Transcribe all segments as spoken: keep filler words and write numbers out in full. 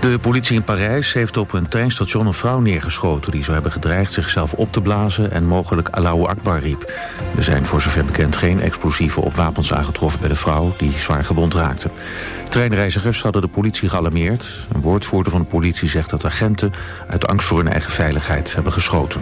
De politie in Parijs heeft op een treinstation een vrouw neergeschoten die zou hebben gedreigd zichzelf op te blazen en mogelijk Allahu Akbar riep. Er zijn voor zover bekend geen explosieven of wapens aangetroffen bij de vrouw die zwaar gewond raakte. Treinreizigers hadden de politie gealarmeerd. Een woordvoerder van de politie zegt dat agenten uit angst voor hun eigen veiligheid hebben geschoten.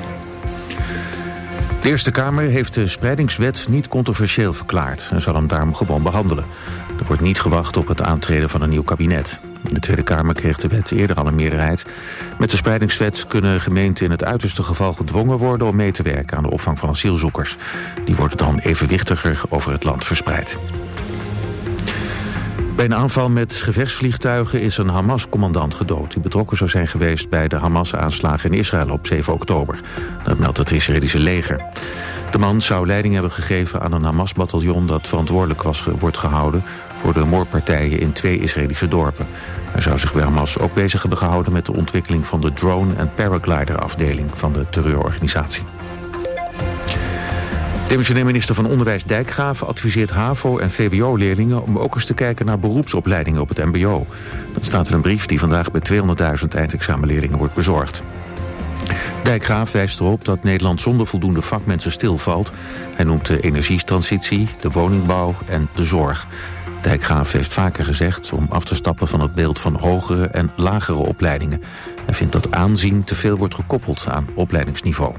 De Eerste Kamer heeft de spreidingswet niet controversieel verklaard en zal hem daarom gewoon behandelen. Er wordt niet gewacht op het aantreden van een nieuw kabinet. In de Tweede Kamer kreeg de wet eerder al een meerderheid. Met de spreidingswet kunnen gemeenten in het uiterste geval gedwongen worden om mee te werken aan de opvang van asielzoekers. Die worden dan evenwichtiger over het land verspreid. Bij een aanval met gevechtsvliegtuigen is een Hamas-commandant gedood die betrokken zou zijn geweest bij de Hamas-aanslagen in Israël op zeven oktober. Dat meldt het Israëlische leger. De man zou leiding hebben gegeven aan een Hamas-bataljon dat verantwoordelijk was, wordt gehouden voor de moordpartijen in twee Israëlische dorpen. Hij zou zich bij Hamas ook bezig hebben gehouden met de ontwikkeling van de drone- en paraglider-afdeling van de terreurorganisatie. Demissionair minister van Onderwijs Dijkgraaf adviseert HAVO- en V W O-leerlingen om ook eens te kijken naar beroepsopleidingen op het M B O. Dat staat in een brief die vandaag bij tweehonderdduizend eindexamenleerlingen wordt bezorgd. Dijkgraaf wijst erop dat Nederland zonder voldoende vakmensen stilvalt. Hij noemt de energietransitie, de woningbouw en de zorg. Dijkgraaf heeft vaker gezegd om af te stappen van het beeld van hogere en lagere opleidingen. Hij vindt dat aanzien te veel wordt gekoppeld aan opleidingsniveau.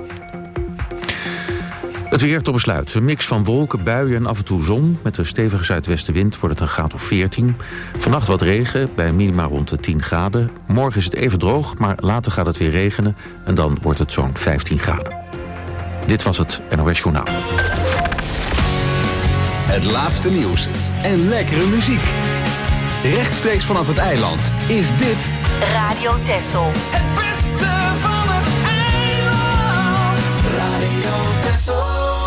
Het weer tot besluit. Een mix van wolken, buien en af en toe zon. Met een stevige zuidwestenwind wordt het een graad of veertien. Vannacht wat regen, bij minima rond de tien graden. Morgen is het even droog, maar later gaat het weer regenen. En dan wordt het zo'n vijftien graden. Dit was het N O S Journaal. Het laatste nieuws en lekkere muziek. Rechtstreeks vanaf het eiland is dit Radio Texel. Het beste van het eiland. Radio Texel.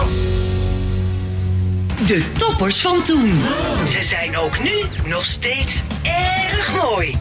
De toppers van toen. Ze zijn ook nu nog steeds erg mooi.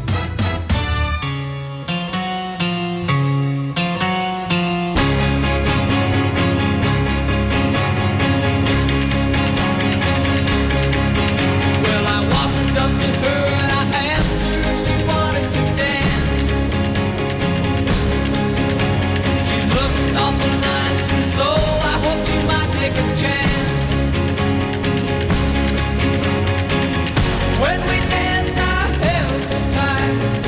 When we danced, I held her tight.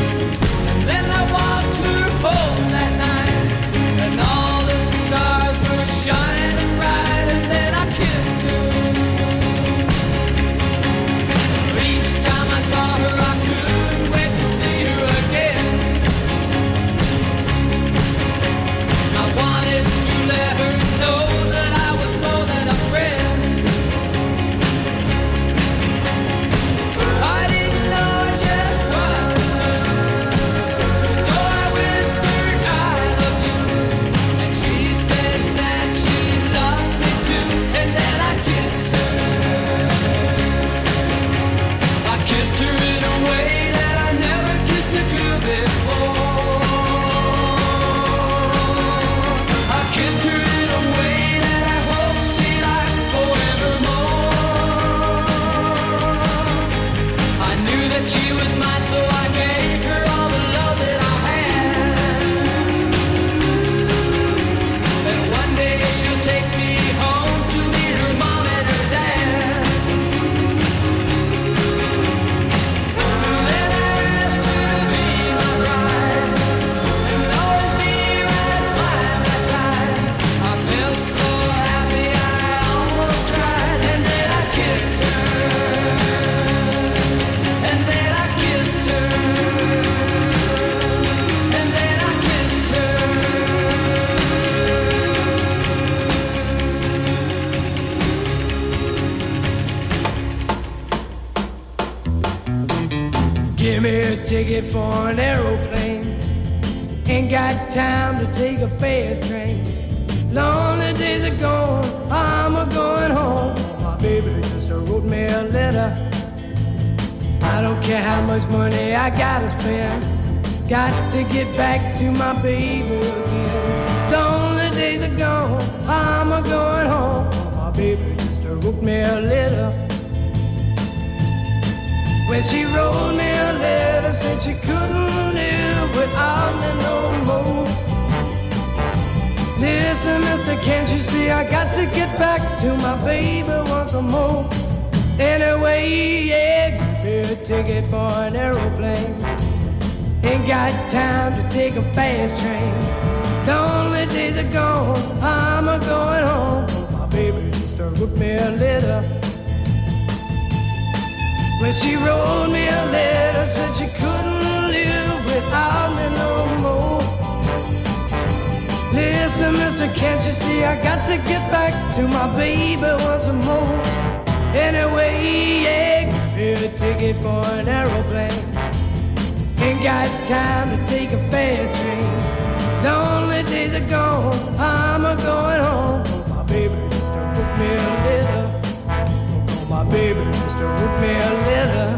Give me a ticket for an aeroplane. Ain't got time to take a fast train. Lonely days are gone, I'm a going home. My baby just wrote me a letter. I don't care how much money I gotta spend. Got to get back to my baby again. Lonely days are gone, I'm a going home. My baby just wrote me a letter. When she wrote me a letter, said she could I got to get back to my baby once more. Anyway, yeah, give me a ticket for an aeroplane. Ain't got time to take a fast train. Lonely days are gone, I'm a going home. My baby used to wrote me a letter. When she wrote me a letter, said she couldn't live without me no more. Listen, mister, can't you see I got to get back to my baby once more. Anyway, yeah, give me a ticket for an aeroplane. Ain't got time to take a fast train. Lonely days are gone, I'm a going home. My baby used to wrote me a letter. Oh, my baby used to wrote me a letter.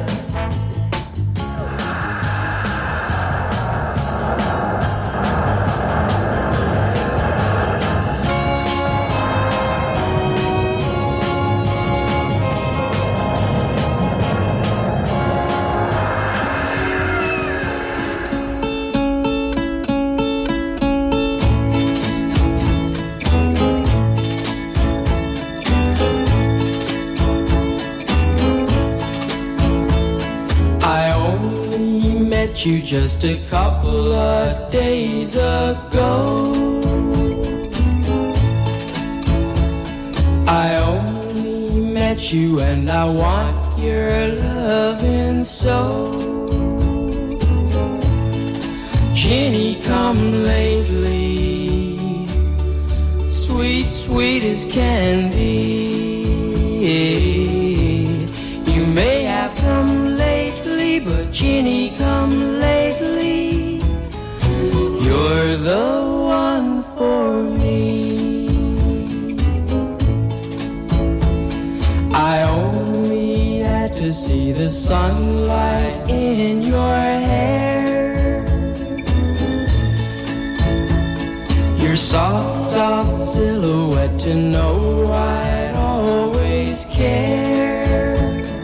You just a couple of days ago. I only met you and I want your loving so. Jenny, come lately, sweet, sweet as can be. You may have come lately, but Jenny, come lately. You're the one for me. I only had to see the sunlight in your hair. Your soft, soft silhouette to know I'd always care.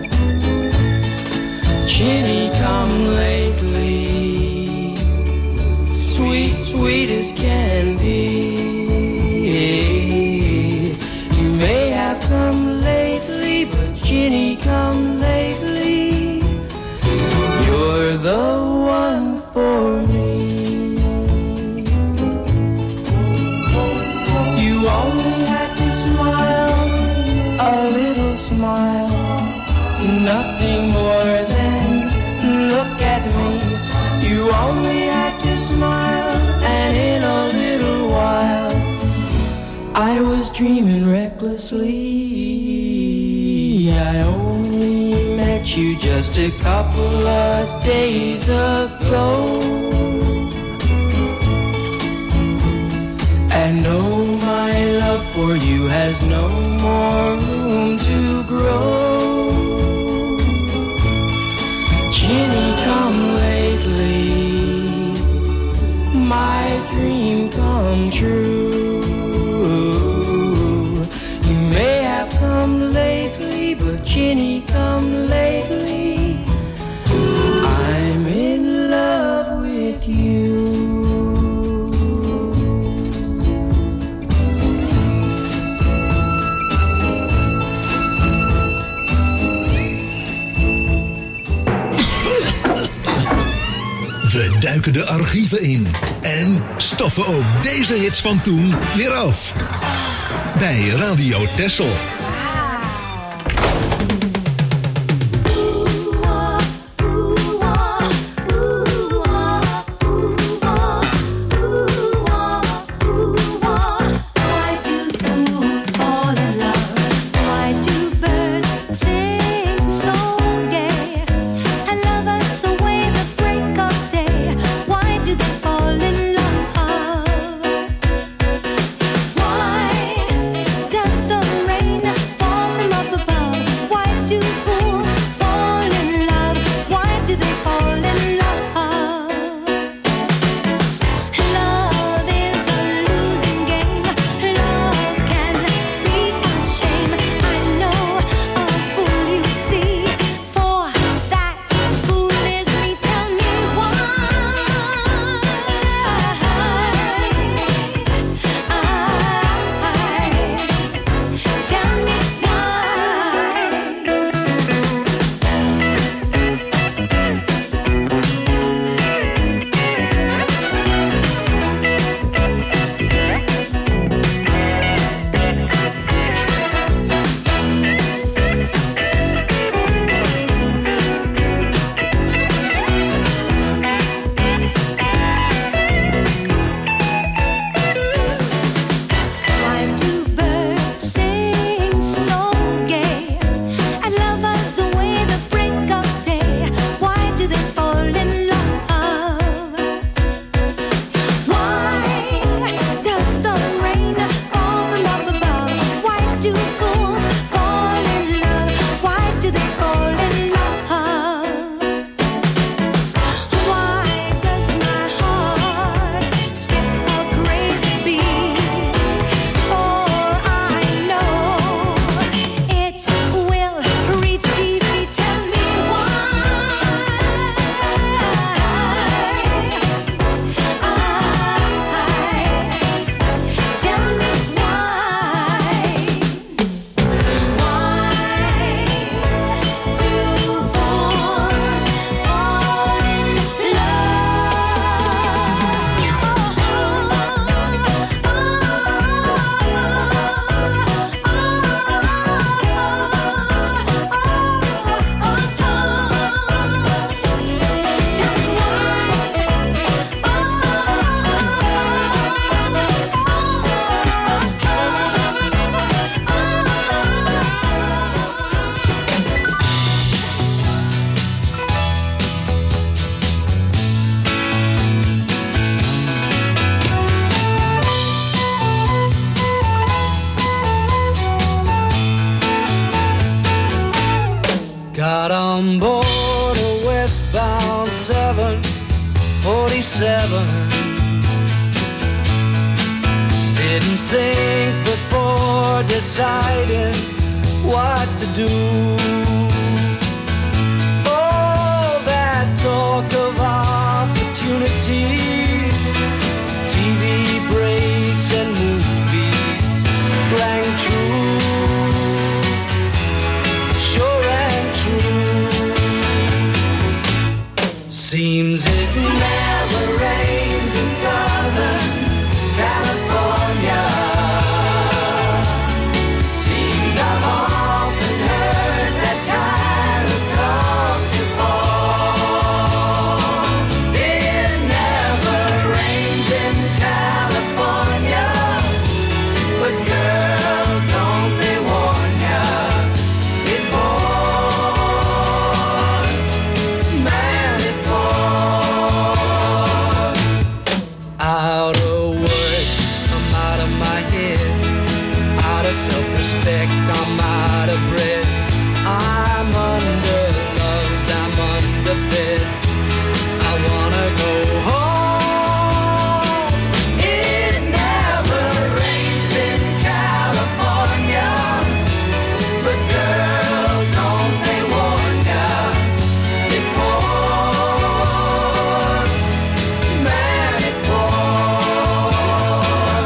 Jenny, come lately, sweet, sweet as can be. You may have come lately, but Jenny, come lately. You're the one for me. You only had to smile, a little smile, nothing more than look at me. You only had to smile, and in a little while I was dreaming recklessly. I only met you just a couple of days ago. And oh, my love for you has no more room to grow. Jenny, come lately, my dream come true. You may have come lately, but Jenny, come lately. I'm in love with you. We duiken de archieven in en stoffen ook deze hits van toen weer af. Bij Radio Texel. Rain on board a westbound seven forty-seven. Didn't think before deciding what to do. Oh, that talk of opportunities, T V breaks and movies rang true, sure rang true. Seems it never rains in Southern California. Seems I've often heard that kind of talk before. It never rains in California, but girl, don't they warn ya, it pours, man, it pours. Out of work, I'm out of my head. Out of self-respect, I'm out of bread. I'm underloved, I'm underfed. I wanna go home. It never rains in California, but girl, don't they warn ya, it pours, man, it pours.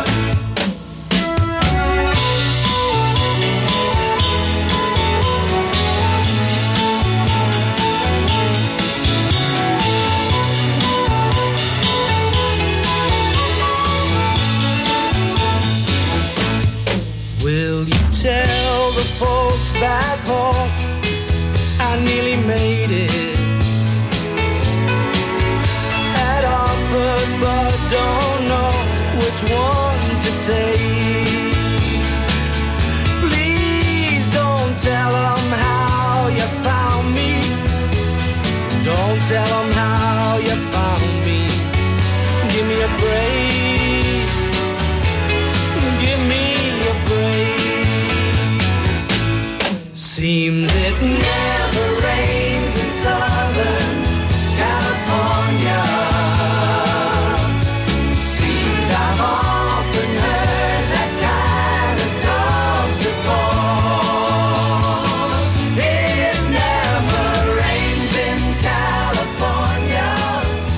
Will you tell the folks back home I nearly made it? Had offers but don't know which one to take. Please don't tell them how you found me. Don't tell them how you found me. Give me a break. Give me a break. Seems it never rains in Southern California. Seems I've often heard that kind of talk before. It never rains in California,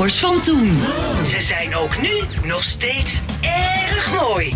Nummers van toen. Ze zijn ook nu nog steeds erg mooi.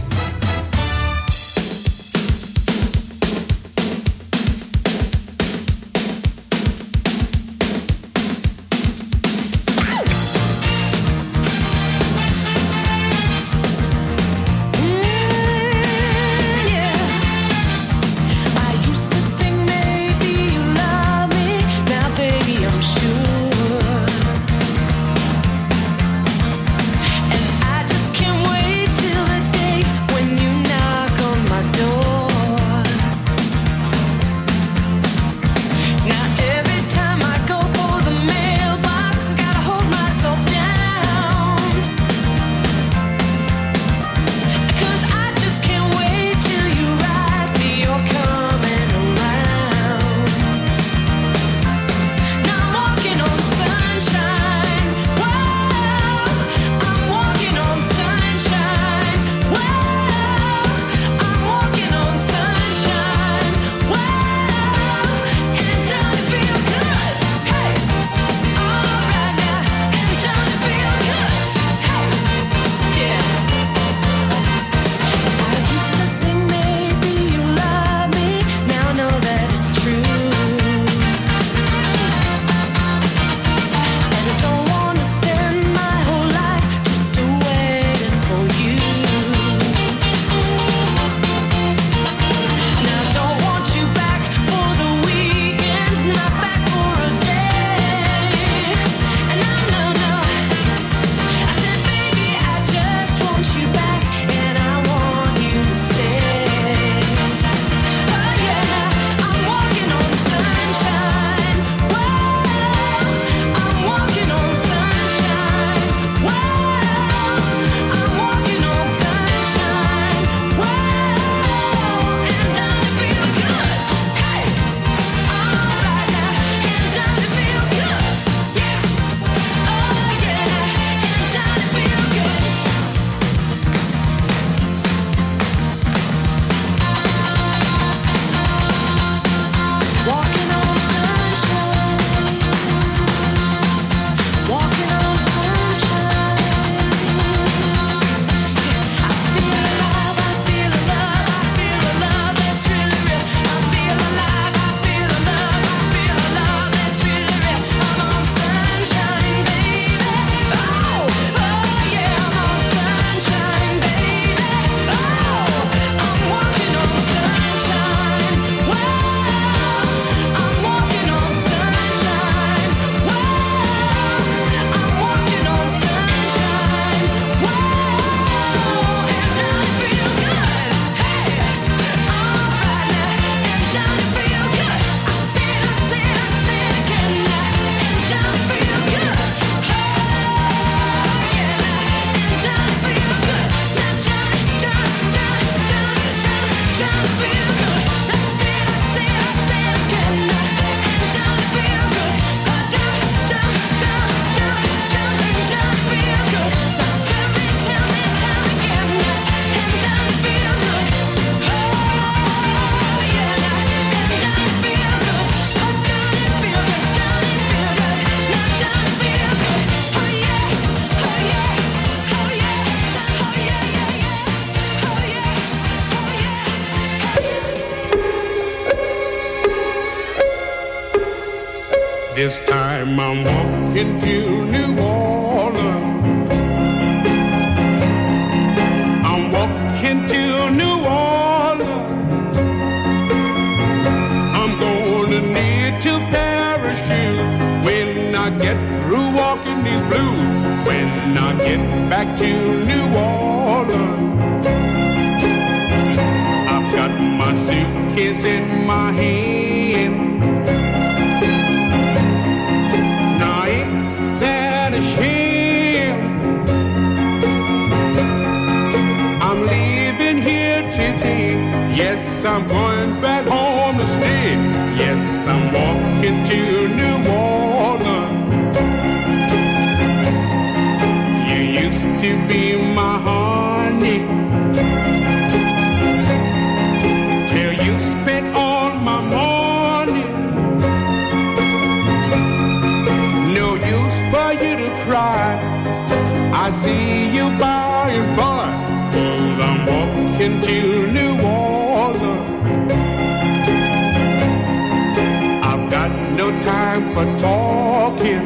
This time I'm walking to New Orleans. I'm walking to New Orleans. I'm gonna need to parachute when I get through walking these blues. When I get back to New Orleans, I've got my suitcase in my hand. Yes, I'm going back home to stay. Yes, I'm walking to New Orleans. You used to be my honey, till you spent all my money. No use for you to cry. walking to New Orleans. I've got no time for talking.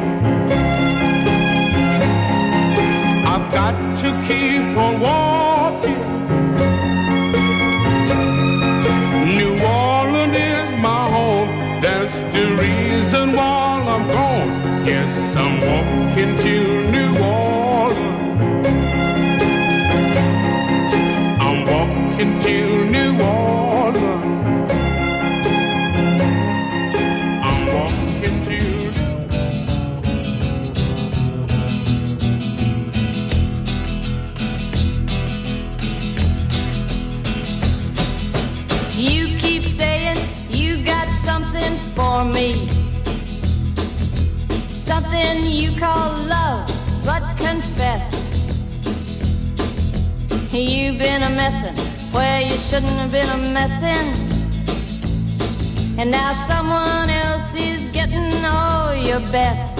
I've got to keep on walking. New Orleans is my home. That's the reason why I'm gone. Yes, I'm walking to New Orleans. I'm walking to New Orleans. I'm walking to New You keep saying you got something for me, something you call love, but confess you've been a messin' where you shouldn't have been a messin', and now someone else is getting all your best.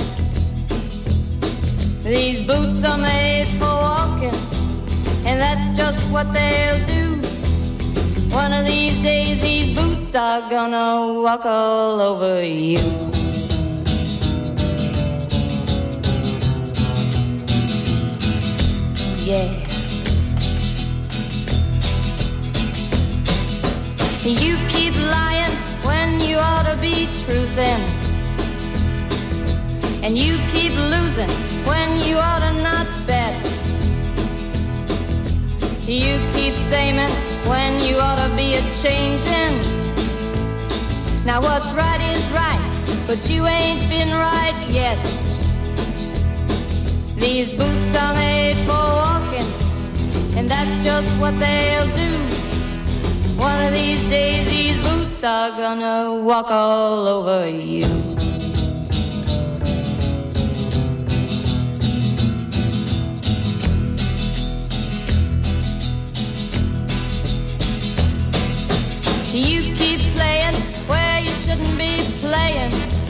These boots are made for walking, and that's just what they'll do. One of these days these boots are gonna walk all over you. Yeah. You keep lying when you ought to be truthin', and you keep losing when you ought to not bet. You keep saying when you ought to be a-changin'. Now what's right is right, but you ain't been right yet. These boots are made for walking, and that's just what they'll do. One of these days these boots are gonna walk all over you. You keep playing where you shouldn't be playing,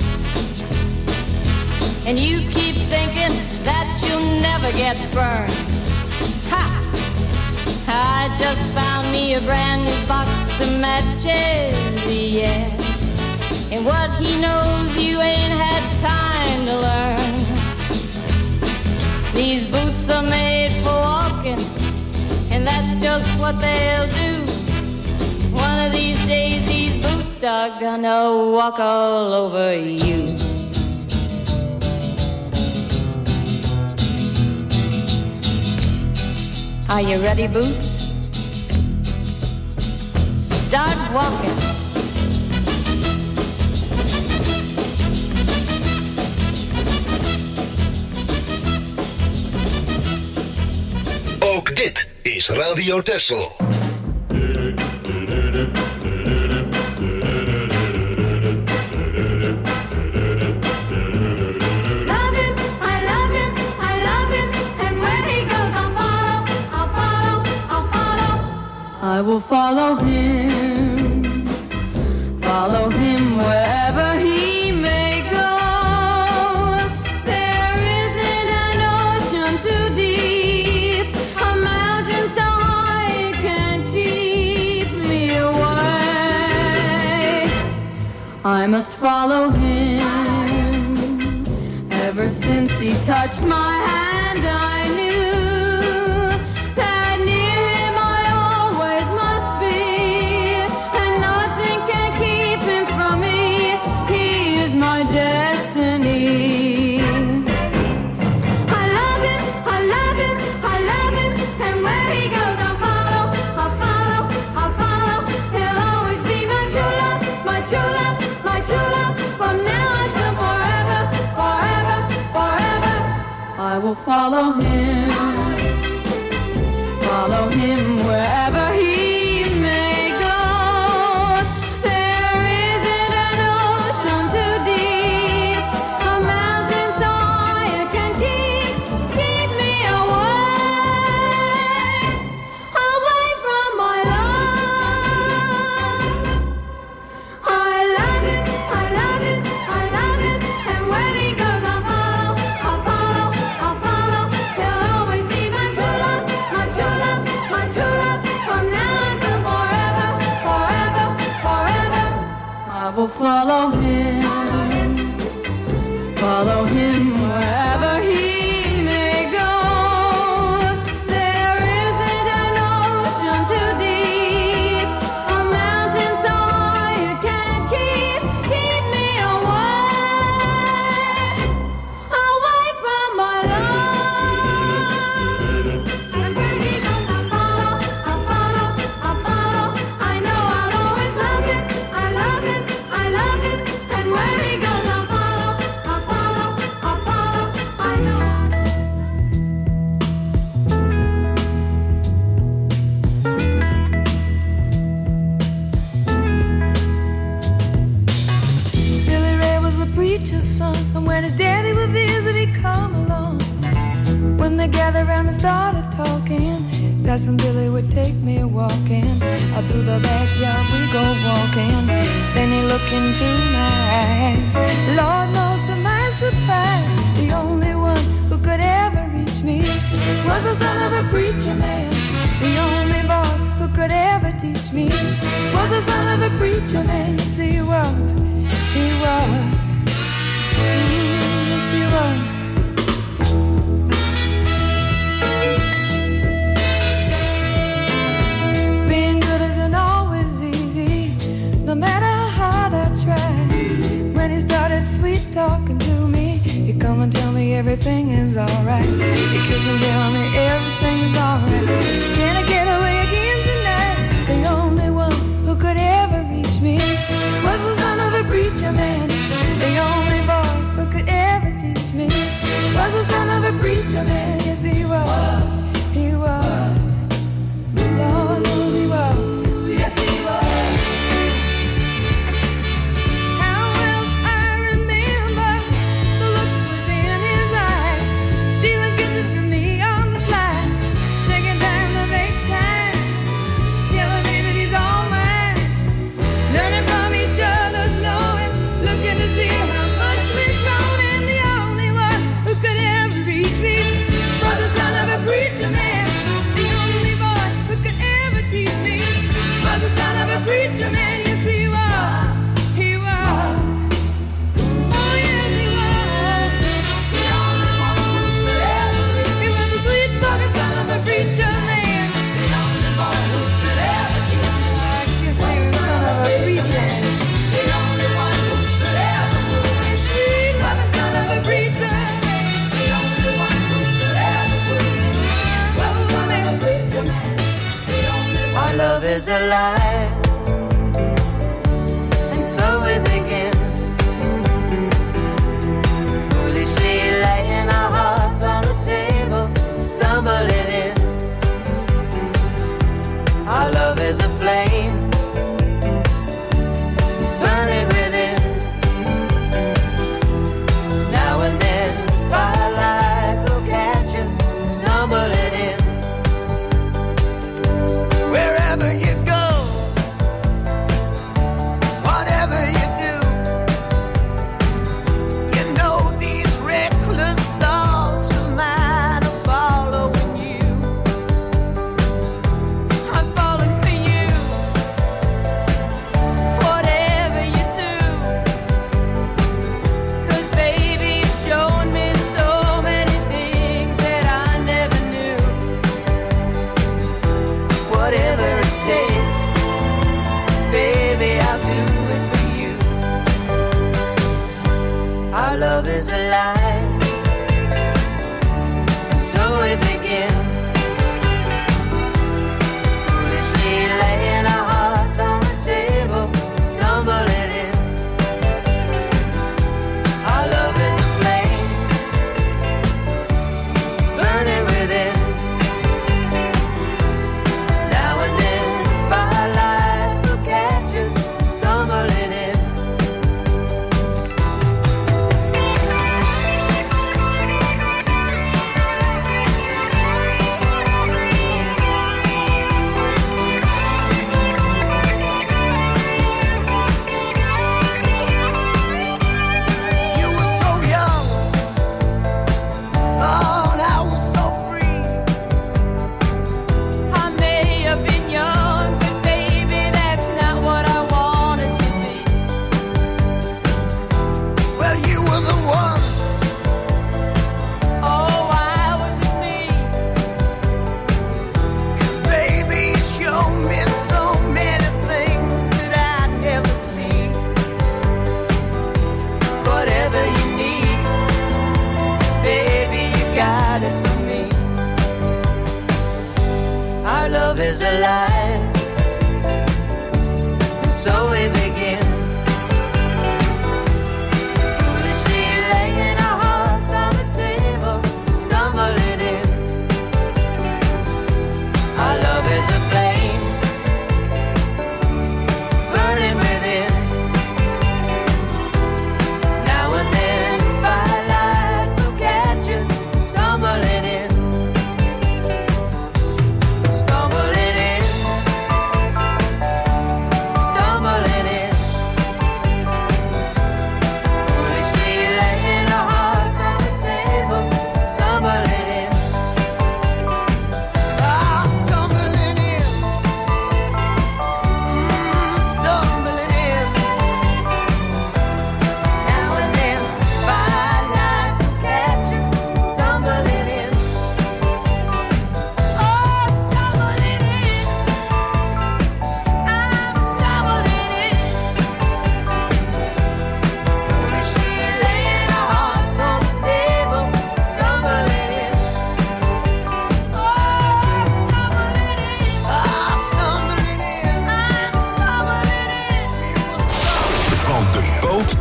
and you keep thinking that you'll never get burned. Ha! I just found me a brand new box of matches, yeah. And what he knows you ain't had time to learn. These boots are made for walking, and that's just what they'll do. One of these days these boots are gonna walk all over you. Are you ready, Boots? Start walking. Ook dit is Radio Texel. I will follow him, follow him wherever he may go. There isn't an ocean too deep, a mountain so high it can't keep me away. I must follow him. Ever since he touched my hand, I knew I will follow him, follow him wherever he may go. There isn't an ocean too deep, a mountain so high it can keep, keep me away, away from my love. I love him, I love him, I love him, and when he goes I'll follow, I'll follow. My true will follow him, follow him wherever he may go. There isn't an ocean too deep, a mountain so high you can't keep, keep me away, away from my love. And where he goes I follow, I follow, I follow. I know I'll always love him, I love him, I love him. And where he goes I follow, I follow, I follow. I know. Billy Ray was the preacher's son, and when his daddy would visit, he'd come along. When they gathered around and started talking, Cousin Billy would take me walking. Out through the backyard we go walking. Then he looked into my eyes. Lord knows to my surprise, the only one who could ever reach me was the son of a preacher man. The only boy who could ever teach me was the son of a preacher man. Yes, he was, he was, mm, yes, he was. Being good isn't always easy, no matter how hard I try. When he started sweet talking to me, he'd come and tell me everything is alright. He'd kiss and tell me everything is alright. Can I get away again tonight? The only one who could ever reach me was the son of a preacher man. The only boy who could ever teach me was the son of a preacher man. Yes, he was, he was. Lord knows he was. Yes, he was. How well I remember the look was in his eyes, stealing kisses from me on the slide, taking time to make time, telling me that he's all mine, learning from each other's knowing, looking to see how much we've grown, and the only one who could ever reach me was the son of a preacher man. The only boy who could ever teach me was the son of a preacher man. Yes, he was, he was. Oh, yes, he was. The only one who could ever reach me. He was the sweet talking son of a preacher man. The only boy who could ever teach me. I guess he was son of a preacher. The only one who could ever move me. Sweet talking son of a preacher man. The only one who could ever move me. Was the son of a preacher man. The only one. Our love is alive, and so we begin, foolishly laying our hearts on the table, stumbling in. Our love is a flame, burning within. Now and then, firelight will catch us, stumbling in. Wherever you go, whatever you do, you know these reckless thoughts of mine are following you. I'm falling for you, whatever you do. 'Cause baby, you've shown me so many things that I never knew. Whatever it takes, baby, I'll do it for you. Our love is alive, and so we begin, foolishly laying our hearts on the table, stumbling in. Our love is a flame, burning within. Now and then, firelight will catch us, stumbling in.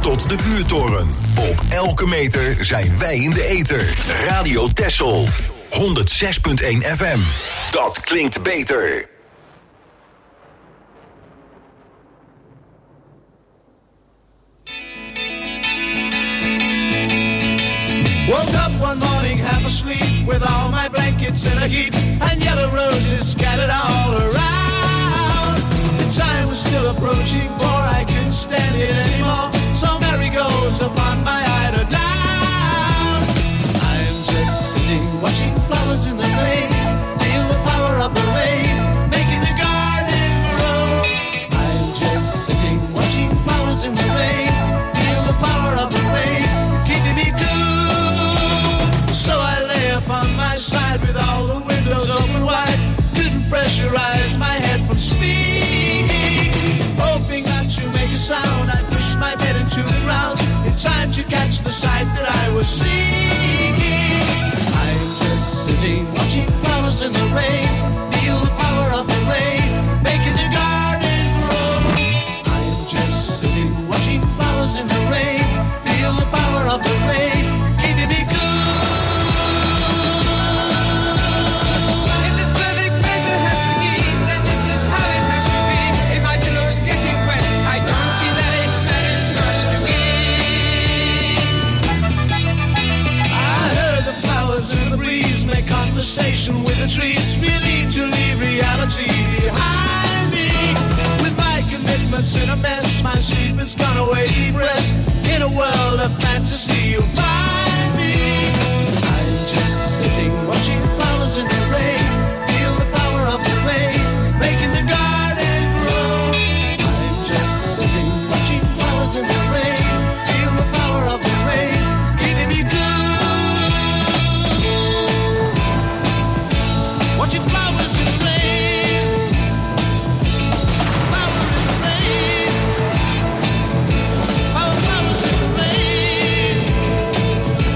tot de vuurtoren. Op elke meter zijn wij in de ether. Radio Texel. honderdzes komma één F M. Dat klinkt beter. Woke up one morning half asleep with all my blankets in a heap and yellow roses scattered all around. The time was still approaching for I couldn't stand it anymore. So Mary goes upon my eider down. I'm just sitting watching flowers in the rain. Feel the power of the rain making the garden grow. I'm just sitting watching flowers in the rain. Feel the power of the rain keeping me cool. So I lay upon my side with all the windows open wide. Couldn't pressurize my head from speaking. Hoping not to make a sound, I pushed my bed into the ground in time to catch the sight that I was seeking. I'm just sitting watching flowers in the rain. Feel the power of the rain making the garden grow. I'm just sitting watching flowers in the rain. Feel the power of the rain keeping me cool. Conversation with the trees, relieved to leave reality behind me. With my commitments in a mess, my sleep has gone away, deep rest. In a world of fantasy, you'll find me. I'm just sitting, watching flowers in the rain. Feel the power of the rain, making the garden grow. I'm just sitting, watching flowers in the rain. Feel the power of the rain, keeping me good. Watching flowers in the rain, flower in the rain, flower flowers in the rain.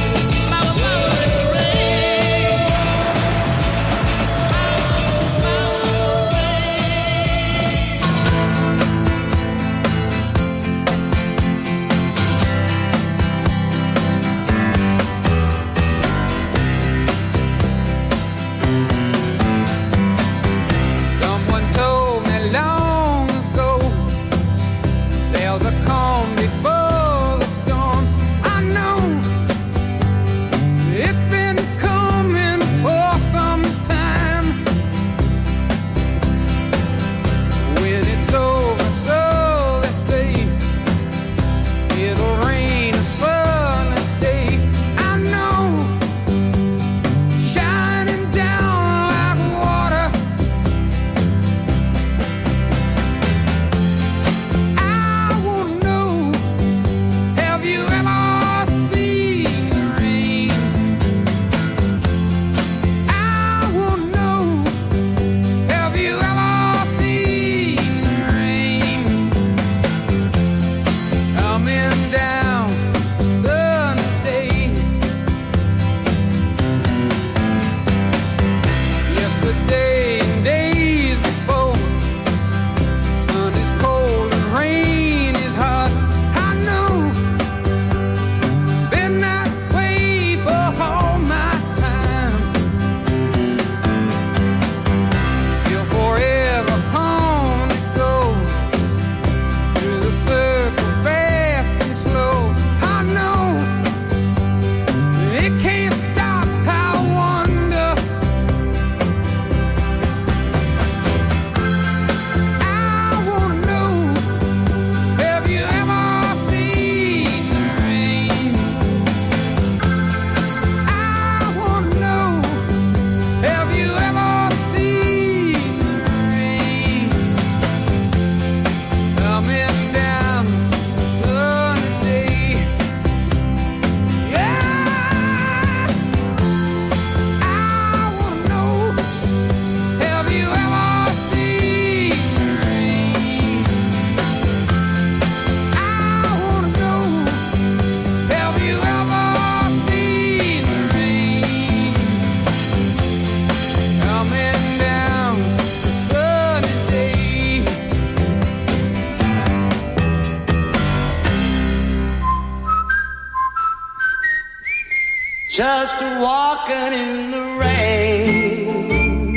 just walking in the rain,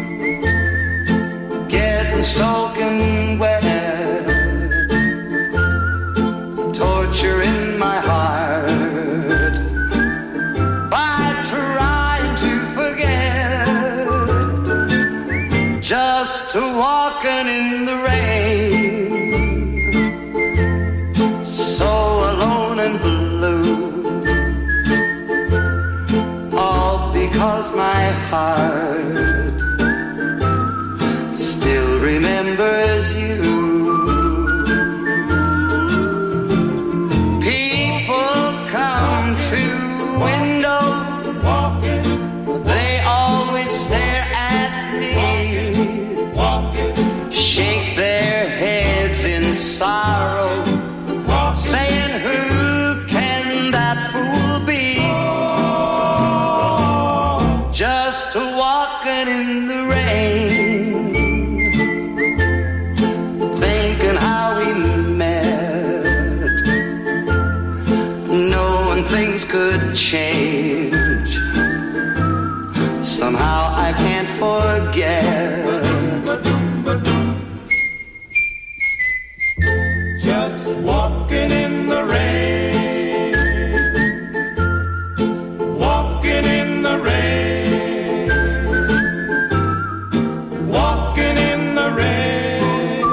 getting soaking wet, torture in my heart by trying to forget, just walking in the rain, so alone and blue. Because my heart still remembers you. People come to window, they always stare at me, shake their heads in sorrow, saying, who can that fool be? Just walking in the rain, thinking how we met, knowing things could change. Somehow I can't forget. Just walking in the rain, walking in the rain. Walking in the rain,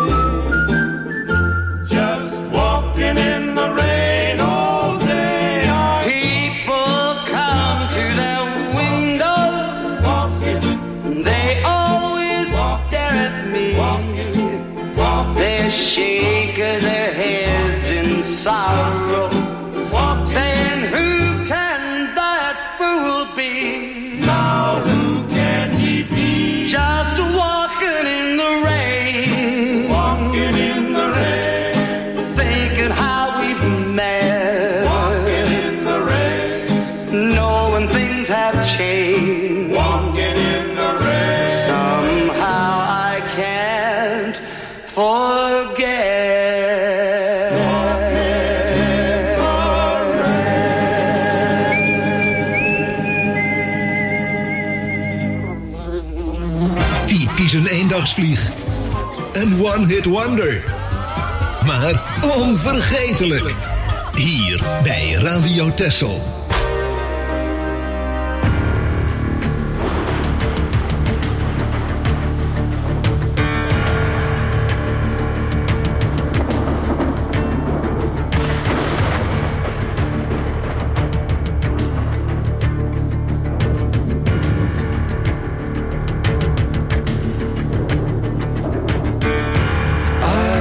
just walking in the rain all day. People come to their window, walking. They always walking. Stare at me, walking. Walking. They're shaking their heads in sorrow, walking. Saying, who can that fool be? Now who can he be? Just walking in the rain, walking in the rain, thinking how we've met, walking in the rain, knowing things have changed, walking in the rain. Somehow I can't forget. Typisch een eendagsvlieg. Een one-hit wonder. Maar onvergetelijk. Hier bij Radio Texel.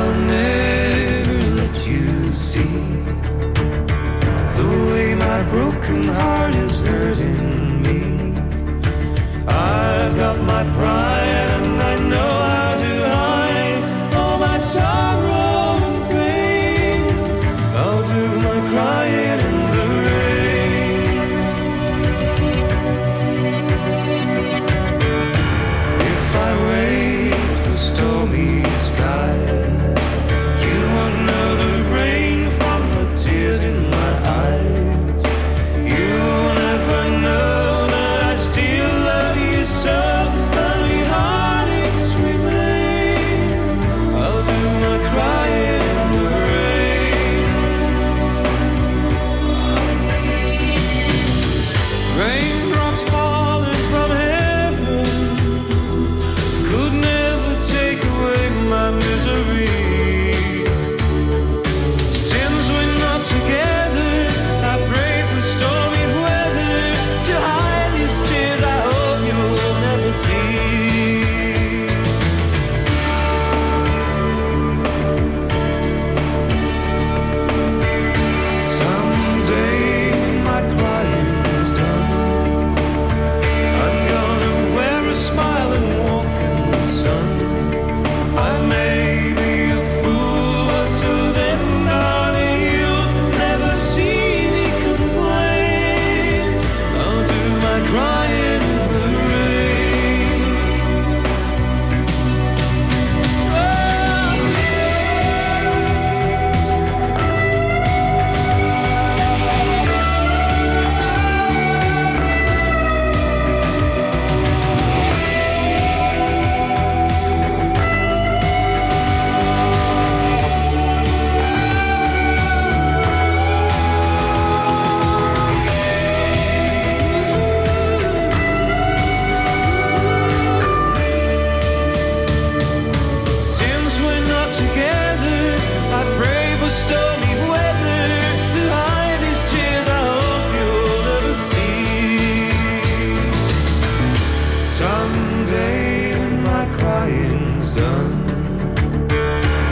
Broken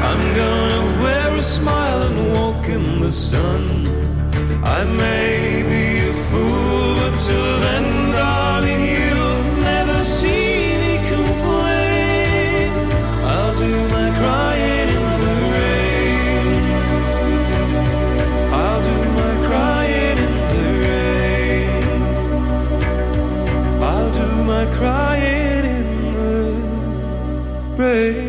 I'm gonna wear a smile and walk in the sun. I may be a fool, but till then, darling, you'll never see me complain. I'll do my crying in the rain. I'll do my crying in the rain. I'll do my crying in the rain.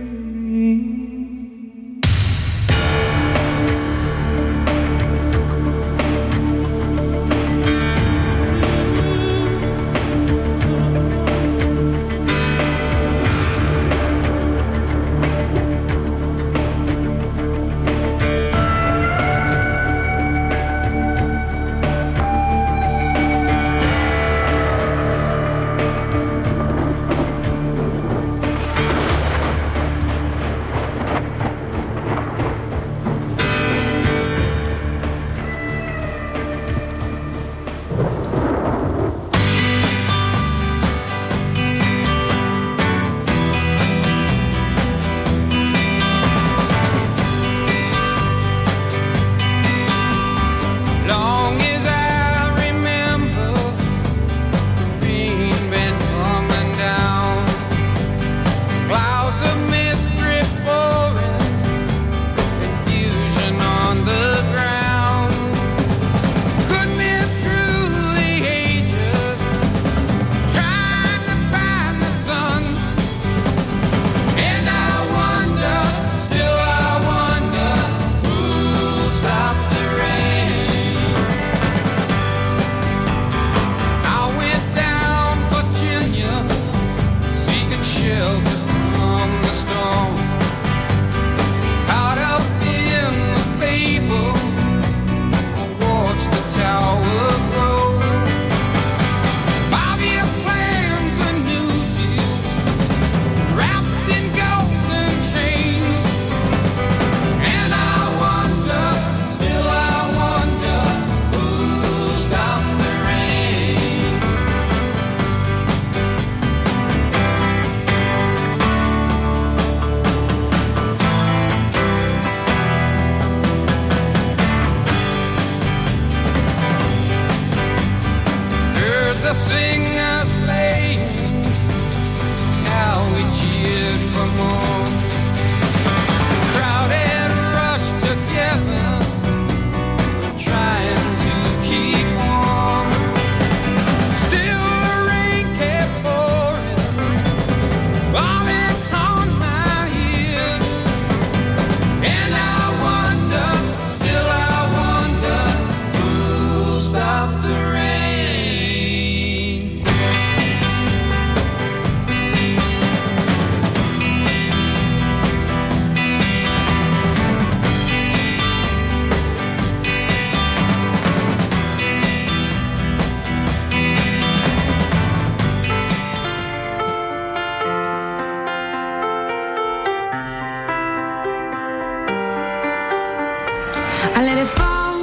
I let it fall,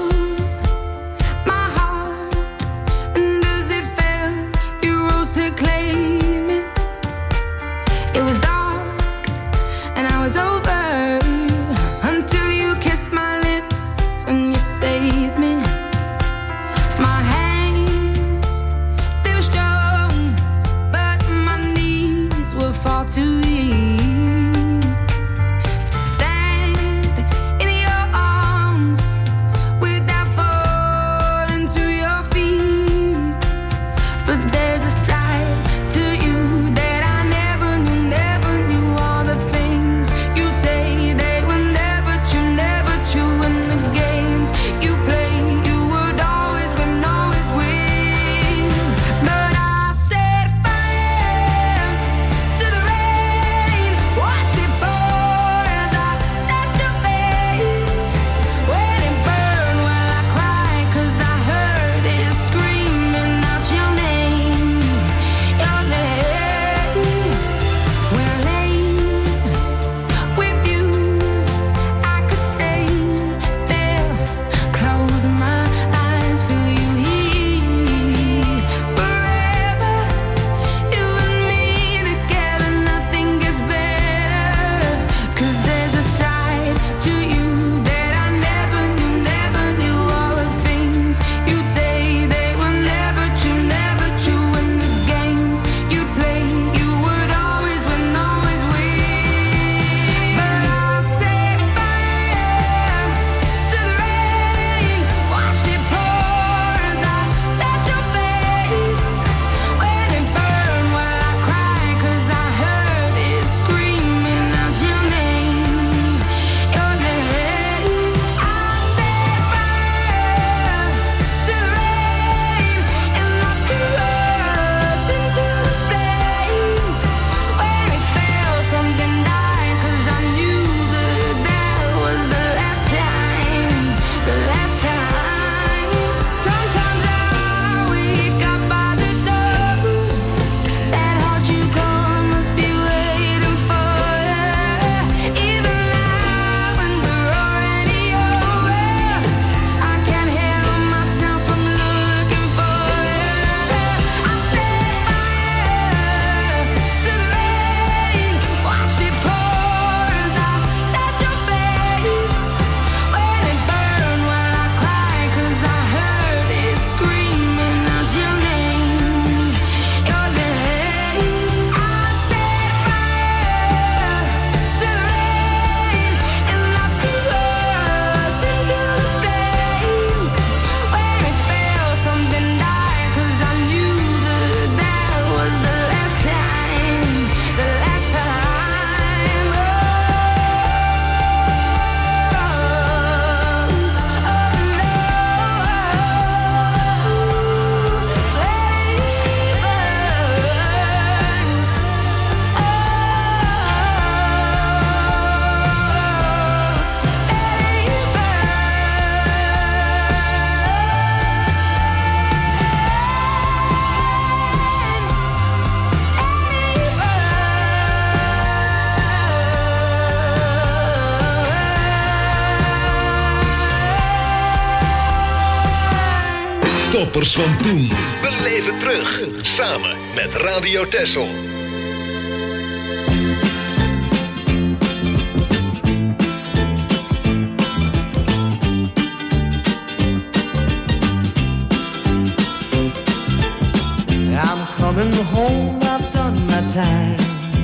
my heart, and as it fell, you rose to claim it. It was dark, and I was over, until you kissed my lips and you saved me. My hands, they were strong, but my knees were far too weak. toppers van toen. Beleef het terug, samen met Radio Texel. I'm coming home, I've done my time.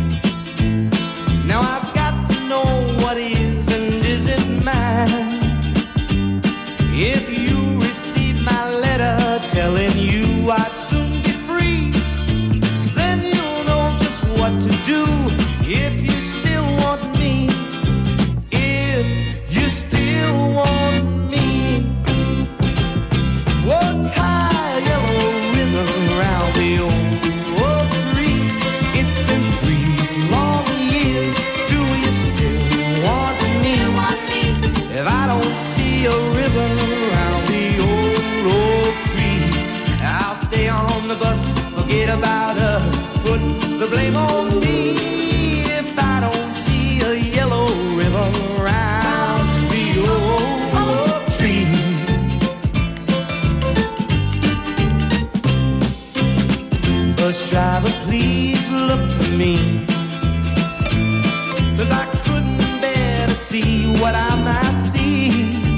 Now I've got to know what is and isn't mine. If you receive my letter telling you I'd soon be free, then you'll know just what to do if you still want me. If you still want me. Whoa, tie a yellow ribbon around the old oak tree. It's been three long years. Do you still want me? If I don't see a ribbon around the old oak tree, I'll stay on the bus, forget about us, put the blame on me. If I don't see a yellow ribbon around the old oak tree. Bus driver, please look for me, 'cause I couldn't bear to see what I might see.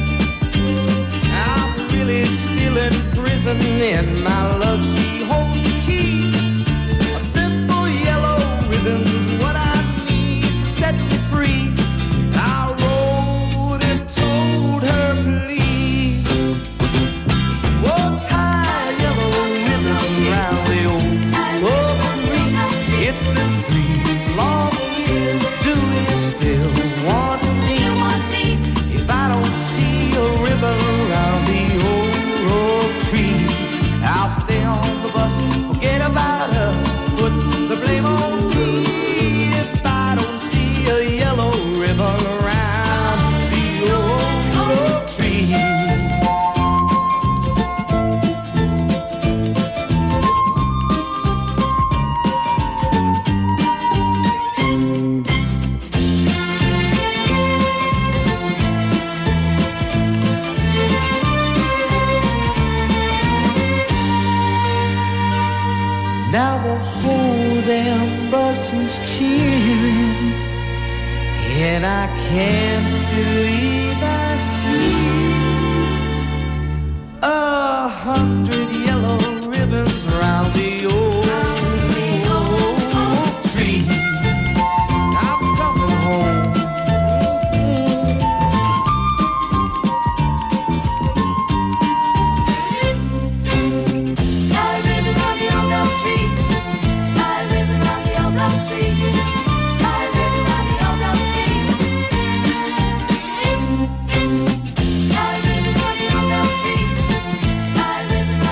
I'm really still in prison and my love, she holds the key. A simple yellow ribbon's what I need to set me free. I wrote and told her, please, whoa, tie a yellow ribbon around the old oak tree. It's been three long years. Do you still want me? If I don't see a ribbon around the old oak tree, I'll stay on the bus, forget about us, put the blame on me. If I don't see a yellow ribbon around the old oak tree. Now the whole damn bus is cheering, and I can't believe I see a hundred yellow ribbons round the old oak tree. I'm coming home. Tie a ribbon round the old oak tree. Tie a ribbon round the old oak tree. Tie a ribbon round the old oak tree. Tie a ribbon round the old oak tree. Tie a ribbon round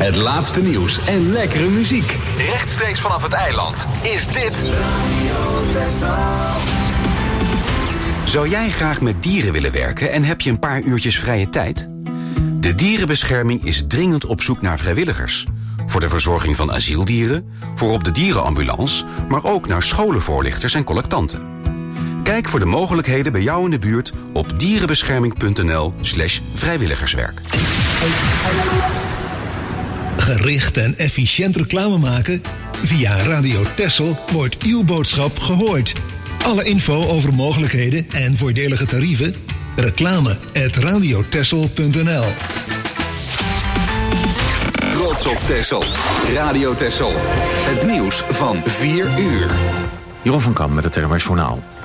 Het laatste nieuws en lekkere muziek. Rechtstreeks vanaf het eiland is dit... Zou jij graag met dieren willen werken en heb je een paar uurtjes vrije tijd? De Dierenbescherming is dringend op zoek naar vrijwilligers. Voor de verzorging van asieldieren, voor op de dierenambulance... maar ook naar scholenvoorlichters en collectanten. Kijk voor de mogelijkheden bij jou in de buurt op dierenbescherming.nl slash vrijwilligerswerk. Gericht en efficiënt reclame maken? Via Radio Texel wordt uw boodschap gehoord. Alle info over mogelijkheden en voordelige tarieven? Reclame at radiotexel punt n l. Trots op Texel. Radio Texel. Het nieuws van vier uur. Jeroen van Kam met het N O S Journaal.